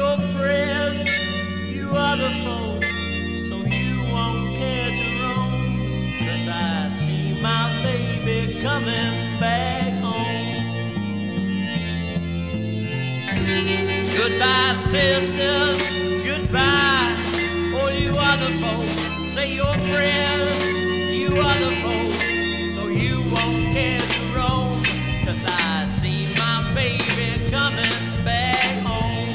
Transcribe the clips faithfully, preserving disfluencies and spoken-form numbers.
your prayers, you other folk, so you won't care to roam. 'Cause I see my baby coming back home. Goodbye, sisters, goodbye. All you other folk, say your prayers, you other folk, so you won't care to roam. 'Cause I see my baby coming back home.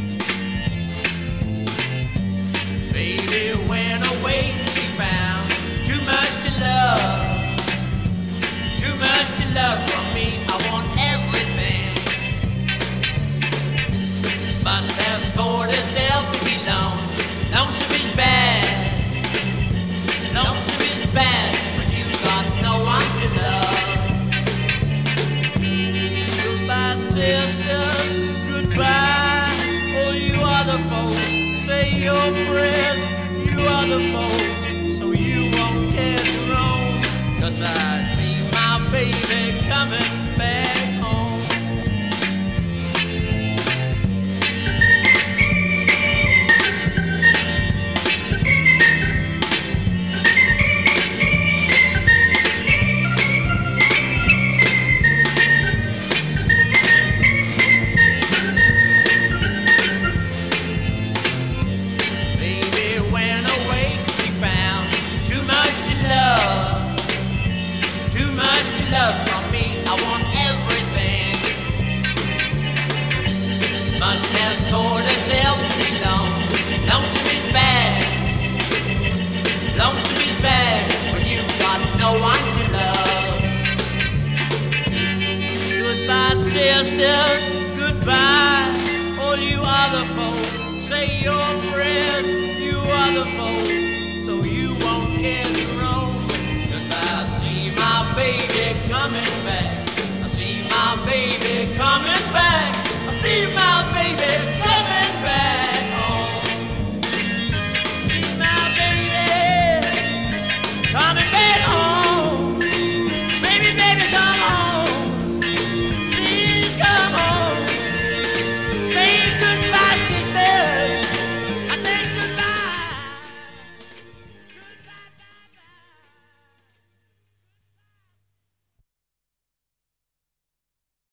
Baby went away, she found too much to love, too much to love from me. I want everything. Must have thought herself to be alone. Lonesome is bad, lonesome is bad when you got no one to love. Goodbye, sisters, goodbye. All you other folk, say your prayers, you other folk, so you won't care to roam. 'Cause I see my baby coming back home. Love from me, I want everything. Must have thought herself to be alone. Lonesome is bad, lonesome is bad when you've got no one to love. Goodbye, sisters, goodbye. All you other folk, say your prayers, you other folk, so you won't care to roam. 'Cause I see my baby coming back. I see my baby coming back.